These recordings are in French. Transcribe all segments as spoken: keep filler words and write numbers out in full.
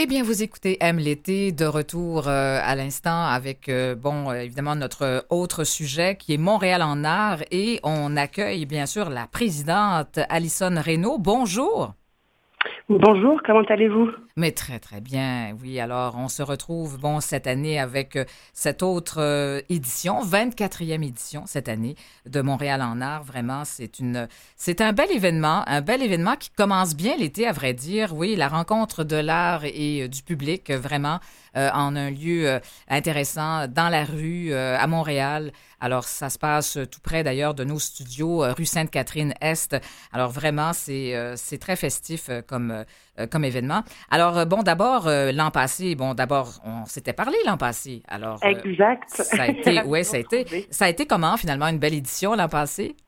Eh bien, vous écoutez Aime l'été, de retour euh, à l'instant avec, euh, bon, euh, évidemment, notre autre sujet qui est Montréal en art et on accueille, bien sûr, la présidente Alison Reynaud. Bonjour. Bonjour, comment allez-vous? Mais très, très bien. Oui, alors on se retrouve, bon, cette année avec euh, cette autre euh, édition, vingt-quatrième édition cette année de Montréal en art. Vraiment, c'est une, c'est un bel événement, un bel événement qui commence bien l'été, à vrai dire. Oui, la rencontre de l'art et euh, du public, euh, vraiment, euh, en un lieu euh, intéressant, dans la rue, euh, à Montréal. Alors, ça se passe tout près d'ailleurs de nos studios, euh, rue Sainte-Catherine-Est. Alors, vraiment, c'est, euh, c'est très festif euh, comme, euh, comme événement. Alors, euh, bon, d'abord, euh, l'an passé, bon, d'abord, on s'était parlé l'an passé. Alors, euh, Exact. ça a été, Ravi ouais, de vous ça a été, retrouver. ça a été comment, finalement, une belle édition l'an passé?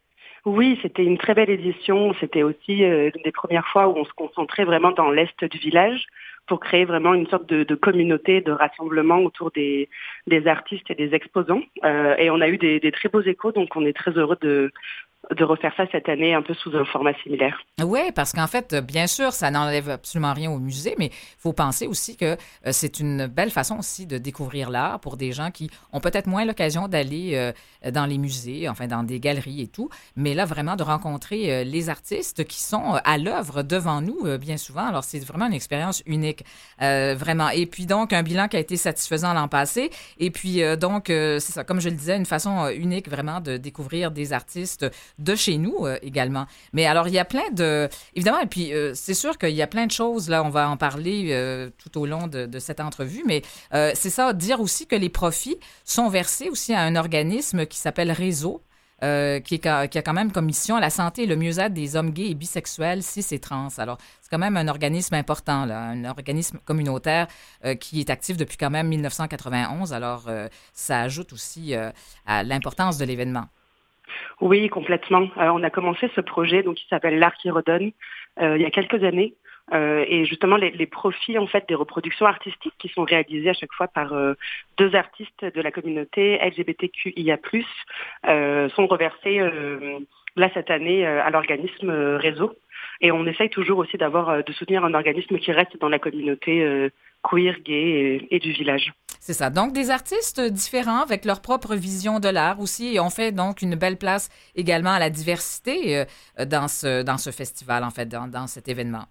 Oui, c'était une très belle édition. C'était aussi euh, une des premières fois où on se concentrait vraiment dans l'est du village pour créer vraiment une sorte de, de communauté, de rassemblement autour des, des artistes et des exposants. Euh, et on a eu des, des très beaux échos, donc on est très heureux de, de refaire ça cette année un peu sous un format similaire. Oui, parce qu'en fait, euh, bien sûr, ça n'enlève absolument rien au musée, mais il faut penser aussi que euh, c'est une belle façon aussi de découvrir l'art pour des gens qui ont peut-être moins l'occasion d'aller euh, dans les musées, enfin dans des galeries et tout, mais là, vraiment de rencontrer euh, les artistes qui sont euh, à l'œuvre devant nous euh, bien souvent. Alors, c'est vraiment une expérience unique, euh, vraiment. Et puis donc, un bilan qui a été satisfaisant l'an passé. Et puis euh, donc, euh, c'est ça, comme je le disais, une façon euh, unique vraiment de découvrir des artistes de chez nous euh, également. Mais alors, il y a plein de euh, évidemment, et puis euh, c'est sûr qu'il y a plein de choses, là, on va en parler euh, tout au long de, de cette entrevue, mais euh, c'est ça, dire aussi que les profits sont versés aussi à un organisme qui s'appelle Réseau, euh, qui, est, qui a quand même comme mission la santé et le mieux-être des hommes gays et bisexuels, cis et trans. Alors, c'est quand même un organisme important, là, un organisme communautaire euh, qui est actif depuis quand même mille neuf cent quatre-vingt-onze. Alors, euh, ça ajoute aussi euh, à l'importance de l'événement. Oui, complètement. Euh, on a commencé ce projet donc qui s'appelle L'Art qui redonne euh, il y a quelques années. Euh, et justement, les, les profits en fait des reproductions artistiques qui sont réalisées à chaque fois par euh, deux artistes de la communauté L G B T Q I A plus, euh, sont reversés euh, là cette année euh, à l'organisme euh, Réseau. Et on essaye toujours aussi d'avoir euh, de soutenir un organisme qui reste dans la communauté euh, queer, gay et, et du village. C'est ça. Donc, des artistes différents avec leur propre vision de l'art aussi. Et on fait donc une belle place également à la diversité euh, dans, ce, dans ce festival, en fait, dans, dans cet événement.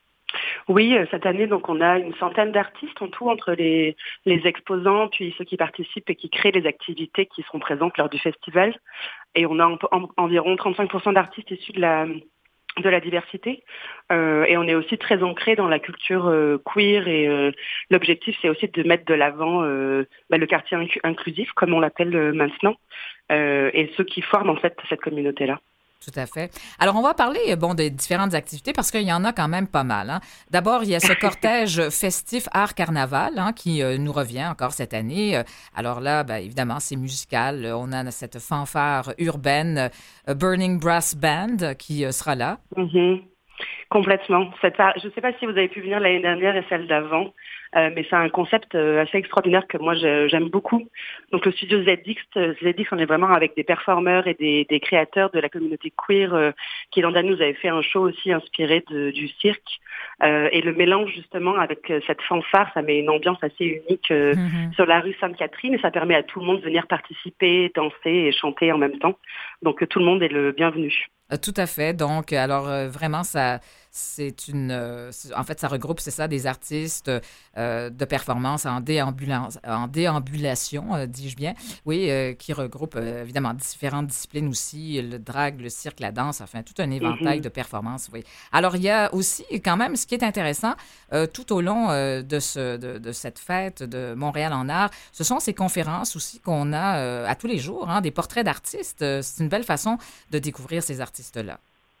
Oui, euh, cette année, donc, on a une centaine d'artistes en tout entre les, les exposants, puis ceux qui participent et qui créent les activités qui seront présentes lors du festival. Et on a en, en, environ trente-cinq pour cent d'artistes issus de la de la diversité euh, et on est aussi très ancré dans la culture euh, queer et euh, l'objectif c'est aussi de mettre de l'avant euh, bah, le quartier inc- inclusif comme on l'appelle euh, maintenant euh, et ceux qui forment en fait cette communauté-là. Tout à fait. Alors, on va parler, bon, des différentes activités parce qu'il y en a quand même pas mal. Hein. D'abord, il y a ce cortège festif Art Carnaval hein, qui euh, nous revient encore cette année. Euh, Alors là, ben, évidemment, c'est musical. On a cette fanfare urbaine euh, Burning Brass Band qui euh, sera là. Mm-hmm. Complètement. Cette, je ne sais pas si vous avez pu venir l'année dernière et celle d'avant, euh, mais c'est un concept euh, assez extraordinaire que moi je, j'aime beaucoup. Donc le studio Z X, Z X, on est vraiment avec des performeurs et des, des créateurs de la communauté queer euh, qui l'an dernier nous avait fait un show aussi inspiré de, du cirque. Euh, et le mélange justement avec euh, cette fanfare, ça met une ambiance assez unique euh, Mm-hmm. sur la rue Sainte-Catherine et ça permet à tout le monde de venir participer, danser et chanter en même temps. Donc euh, tout le monde est le bienvenu. Euh, Tout à fait. Donc, alors euh, vraiment, ça, c'est une, euh, c'est- en fait, ça regroupe, c'est ça, des artistes euh, de performance en déambulance, en déambulation, euh, dis-je bien. Oui, euh, qui regroupent euh, évidemment différentes disciplines aussi, le drag, le cirque, la danse, enfin tout un éventail Mm-hmm. de performances. Oui. Alors, il y a aussi quand même, ce qui est intéressant euh, tout au long euh, de ce, de, de cette fête de Montréal en art, ce sont ces conférences aussi qu'on a euh, à tous les jours, hein, des portraits d'artistes. Euh, C'est une belle façon de découvrir ces artistes-là.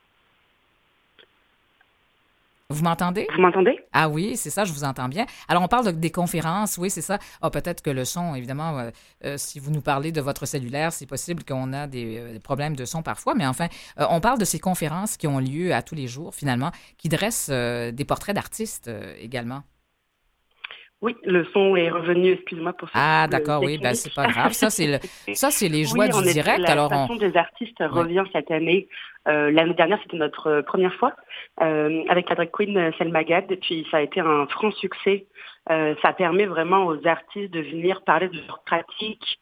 Vous m'entendez? Vous m'entendez? Ah oui, c'est ça, je vous entends bien. Alors, on parle de- des conférences, oui, c'est ça. Ah, peut-être que le son, évidemment, euh, euh, si vous nous parlez de votre cellulaire, c'est possible qu'on a des, euh, des problèmes de son parfois, mais enfin, euh, on parle de ces conférences qui ont lieu à tous les jours, finalement, qui dressent euh, des portraits d'artistes euh, également. Oui, le son est revenu, excuse-moi pour ce Ah, trouble d'accord, oui, ben technique. c'est pas grave. Ça, c'est le, ça, c'est les joies Oui, du on est, direct. la Alors, on, Passion des artistes ouais. revient cette année. Euh, l'année dernière, c'était notre euh, première fois euh, avec la drag queen euh, Selma Gad. Et puis, ça a été un franc succès. Euh, ça permet vraiment aux artistes de venir parler de leurs pratiques.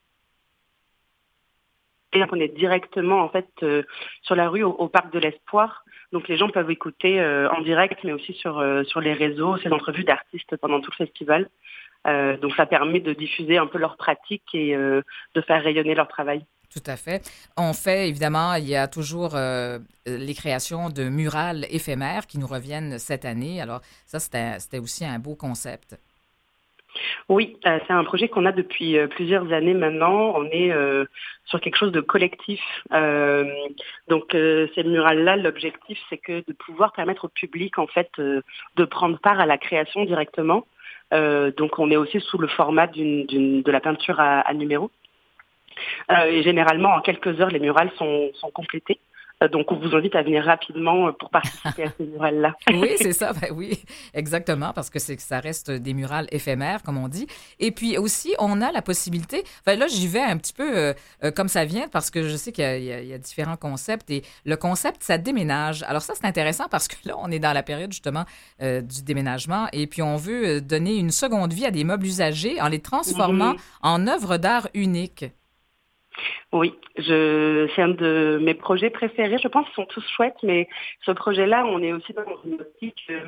Et on est directement en fait euh, sur la rue au, au Parc de l'Espoir. Donc les gens peuvent écouter euh, en direct, mais aussi sur euh, sur les réseaux, ces entrevues d'artistes pendant tout le festival. Euh, donc ça permet de diffuser un peu leurs pratiques et euh, de faire rayonner leur travail. Tout à fait. On fait, évidemment, il y a toujours euh, les créations de murales éphémères qui nous reviennent cette année. Alors, ça, c'était, c'était aussi un beau concept. Oui, euh, c'est un projet qu'on a depuis euh, plusieurs années maintenant. On est euh, sur quelque chose de collectif. Euh, donc euh, ces murales-là, l'objectif, c'est que de pouvoir permettre au public en fait euh, de prendre part à la création directement. Euh, donc on est aussi sous le format d'une, d'une, de la peinture à, à numéro. Euh, et généralement, en quelques heures, les murales sont, sont complétées. Euh, donc on vous invite à venir rapidement pour participer à ces murales-là. Oui, c'est ça. Ben oui, exactement, parce que c'est que ça reste des murales éphémères, comme on dit. Et puis aussi, on a la possibilité. Enfin, là, j'y vais un petit peu euh, euh, comme ça vient, parce que je sais qu'il y a, il y a, il y a différents concepts. Et le concept, ça déménage. Alors ça, c'est intéressant parce que là, on est dans la période justement euh, du déménagement, et puis on veut euh, donner une seconde vie à des meubles usagés en les transformant Mhm. en œuvres d'art uniques. Oui, je, c'est un de mes projets préférés. Je pense qu'ils sont tous chouettes, mais ce projet-là, on est aussi dans une optique. Euh,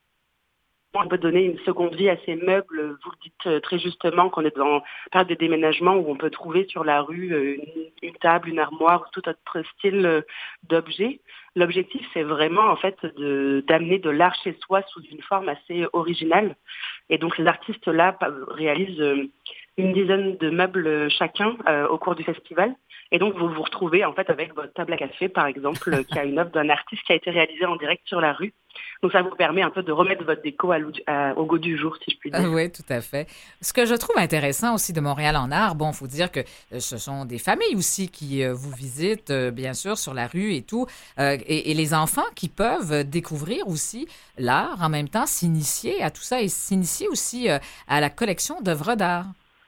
on peut donner une seconde vie à ces meubles. Vous le dites euh, très justement qu'on est dans période de déménagement où on peut trouver sur la rue euh, une, une table, une armoire ou tout autre style euh, d'objet. L'objectif, c'est vraiment en fait de, d'amener de l'art chez soi sous une forme assez originale. Et donc ces artistes-là pa- réalisent euh, une dizaine de meubles chacun euh, au cours du festival. Et donc vous vous retrouvez en fait avec votre table à café, par exemple, euh, qui a une œuvre d'un artiste qui a été réalisée en direct sur la rue. Donc ça vous permet un peu de remettre votre déco à, à, au goût du jour, si je puis Ah dire. oui, tout à fait. Ce que je trouve intéressant aussi de Montréal en art, bon, il faut dire que euh, ce sont des familles aussi qui euh, vous visitent, euh, bien sûr, sur la rue et tout, euh, et, et les enfants qui peuvent découvrir aussi l'art, en même temps s'initier à tout ça et s'initier aussi euh, à la collection d'œuvres d'art.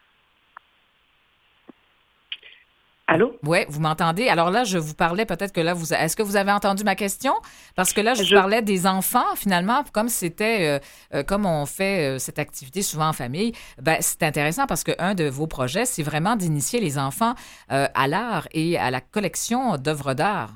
Allô? Oui, vous m'entendez? Alors là, je vous parlais, peut-être que là, vous, est-ce que vous avez entendu ma question? Parce que là, je vous Je parlais des enfants, finalement, comme c'était, euh, euh, comme on fait euh, cette activité souvent en famille, ben, c'est intéressant parce qu'un de vos projets, c'est vraiment d'initier les enfants euh, à l'art et à la collection d'œuvres d'art.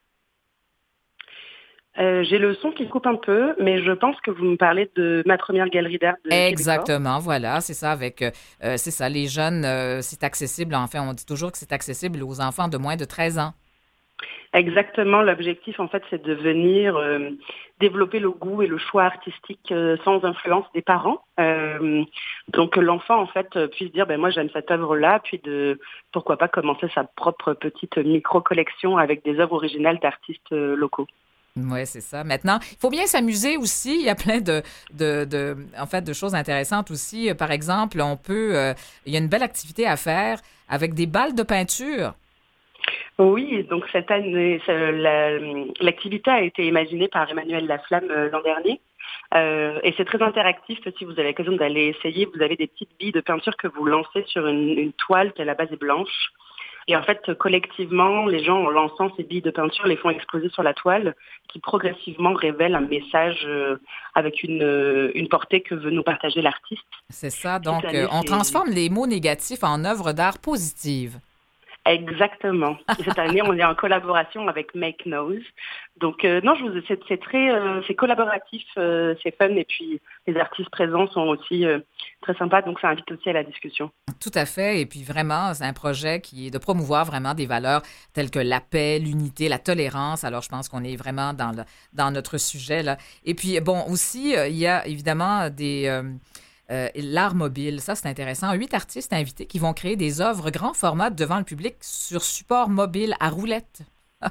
euh, j'ai le son qui coupe un peu, mais je pense que vous me parlez de ma première galerie d'art de Québecor. Exactement, voilà, c'est ça, avec, euh, euh, c'est ça, les jeunes, euh, c'est accessible, enfin, on dit toujours que c'est accessible aux enfants de moins de treize ans. Exactement, l'objectif en fait c'est de venir euh, développer le goût et le choix artistique euh, sans influence des parents. Euh, donc que l'enfant en fait euh, puisse dire ben moi j'aime cette œuvre-là, puis de pourquoi pas commencer sa propre petite micro-collection avec des œuvres originales d'artistes euh, locaux. Oui, c'est ça. Maintenant, il faut bien s'amuser aussi. Il y a plein de, de, de, en fait, de choses intéressantes aussi. Euh, Par exemple, on peut, euh, il y a une belle activité à faire avec des balles de peinture. Oui, donc cette année, ça- la- l'activité a été imaginée par Emmanuel Laflamme euh, l'an dernier. Euh, et c'est très interactif. Si vous avez l'occasion d'aller essayer, vous avez des petites billes de peinture que vous lancez sur une, une toile qui à la base est blanche. Et en fait, collectivement, les gens, en lançant ces billes de peinture, les font exploser sur la toile, qui progressivement révèle un message euh, avec une, euh, une portée que veut nous partager l'artiste. C'est ça. Cette Donc, euh, année, on c'est transforme les mots négatifs en œuvres d'art positives. exactement. Et cette année, on est en collaboration avec Make Nose. Donc euh, non, je vous, c'est, c'est très, euh, c'est collaboratif, euh, c'est fun, et puis les artistes présents sont aussi euh, très sympas, donc ça invite aussi à la discussion. Tout à fait. Et puis vraiment, c'est un projet qui est de promouvoir vraiment des valeurs telles que la paix, l'unité, la tolérance. Alors, je pense qu'on est vraiment dans, le, dans notre sujet là. Et puis, bon, aussi, euh, il y a évidemment des... euh, Euh, l'art mobile, ça c'est intéressant. Huit artistes invités qui vont créer des œuvres grand format devant le public sur support mobile à roulettes.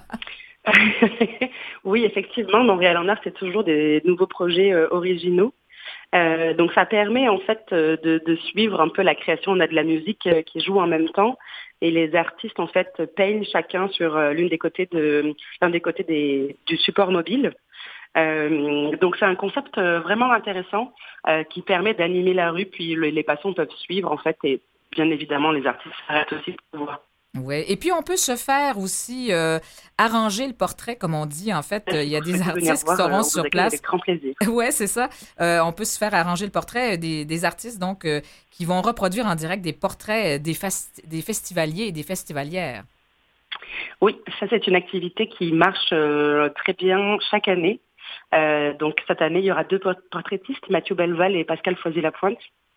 Oui, effectivement, Montréal en art, c'est toujours des nouveaux projets euh, originaux. Euh, donc ça permet en fait euh, de, de suivre un peu la création. On a de la musique euh, qui joue en même temps et les artistes en fait peignent chacun sur euh, l'une des côtés de l'un des côtés des, du support mobile. Euh, donc c'est un concept euh, vraiment intéressant euh, qui permet d'animer la rue, puis le, les passants peuvent suivre en fait, et bien évidemment les artistes s'arrêtent aussi pour voir. Oui, et puis on peut se faire aussi euh, arranger le portrait, comme on dit. En fait, euh, il y a Vous des souhaitez venir artistes qui voir, euh, seront on vous sur accueille place. avec grand plaisir. Ouais, c'est ça. Euh, on peut se faire arranger le portrait des, des artistes donc euh, qui vont reproduire en direct des portraits des, festi- des festivaliers et des festivalières. Oui, ça c'est une activité qui marche euh, très bien chaque année. Euh, donc cette année, il y aura deux port- portraitistes, Mathieu Belval et Pascal Foisy-Lapointe,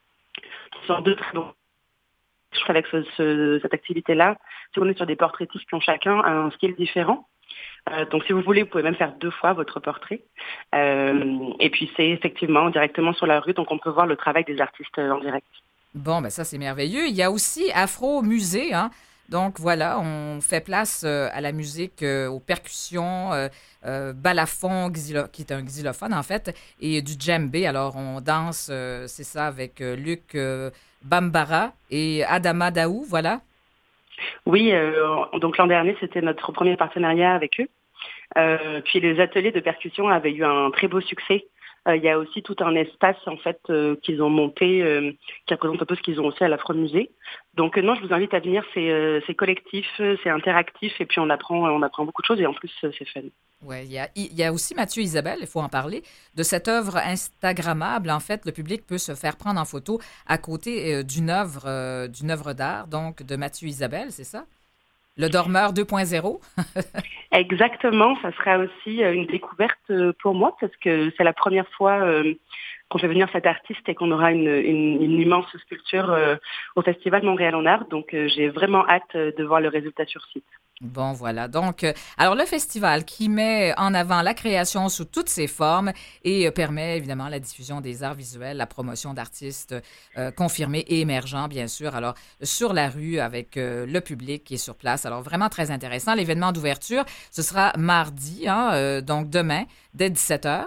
qui sont deux très bons. Je trouve avec ce, ce- cette activité-là, si on est sur des portraitistes qui ont chacun un style différent. Euh, donc si vous voulez, vous pouvez même faire deux fois votre portrait. Euh, et puis c'est effectivement directement sur la rue, donc on peut voir le travail des artistes euh, en direct. Bon, ben ça, c'est merveilleux. Il y a aussi Afro Musée, hein. Donc voilà, on fait place euh, à la musique, euh, aux percussions, euh, euh, balafon, xylo- qui est un xylophone en fait, et du djembé. Alors on danse, euh, c'est ça, avec euh, Luc euh, Bambara et Adama Daou, voilà. Oui, euh, donc l'an dernier, c'était notre premier partenariat avec eux. Euh, puis les ateliers de percussion avaient eu un très beau succès. Euh, il y a aussi tout un espace en fait euh, qu'ils ont monté, euh, qui représente un peu ce qu'ils ont aussi à l'Afro-Musée. Donc euh, non, je vous invite à venir. C'est euh, c'est collectif, euh, c'est interactif, et puis on apprend on apprend beaucoup de choses, et en plus euh, c'est fun. Ouais, il y a, il y a aussi Mathieu Isabelle, il faut en parler, de cette œuvre Instagrammable. En fait, le public peut se faire prendre en photo à côté euh, d'une œuvre, euh, d'une œuvre d'art, donc de Mathieu Isabelle, c'est ça? Le dormeur deux point zéro. Exactement, ça sera aussi euh, une découverte euh, pour moi, parce que c'est la première fois euh, qu'on fait venir cet artiste et qu'on aura une, une- une immense sculpture euh, au Festival Montréal en Art. Donc euh, j'ai vraiment hâte euh, de voir le résultat sur site. Bon, voilà. Donc, euh, alors le festival qui met en avant la création sous toutes ses formes et euh, permet évidemment la diffusion des arts visuels, la promotion d'artistes euh, confirmés et émergents, bien sûr. Alors, sur la rue avec euh, le public qui est sur place. Alors, vraiment très intéressant. L'événement d'ouverture, ce sera mardi, hein, euh, donc demain, dès dix-sept heures.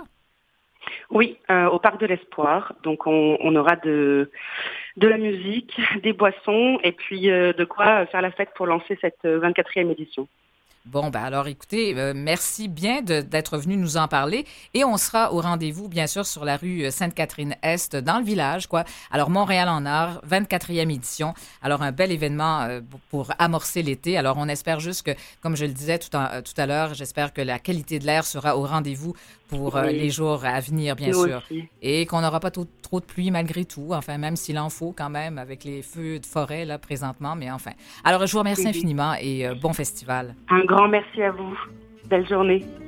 Oui, euh, au Parc de l'Espoir. Donc on, on aura de, de la musique, des boissons, et puis euh, de quoi faire la fête pour lancer cette euh, vingt-quatrième édition. Bon, ben alors écoutez, euh, merci bien de- d'être venu nous en parler et on sera au rendez-vous, bien sûr, sur la rue euh, Sainte-Catherine-Est, dans le village, quoi. Alors, Montréal en art, vingt-quatrième édition. Alors, un bel événement euh, pour pour amorcer l'été. Alors, on espère juste que, comme je le disais tout, en- euh, tout à l'heure, j'espère que la qualité de l'air sera au rendez-vous pour euh, Oui, les jours à venir, bien nous sûr. aussi. Et qu'on n'aura pas trop, trop de pluie malgré tout, enfin, même s'il en faut quand même avec les feux de forêt, là, présentement, mais enfin. Alors, je vous remercie Mhm. infiniment et euh, bon festival. Un grand merci à vous. Belle journée.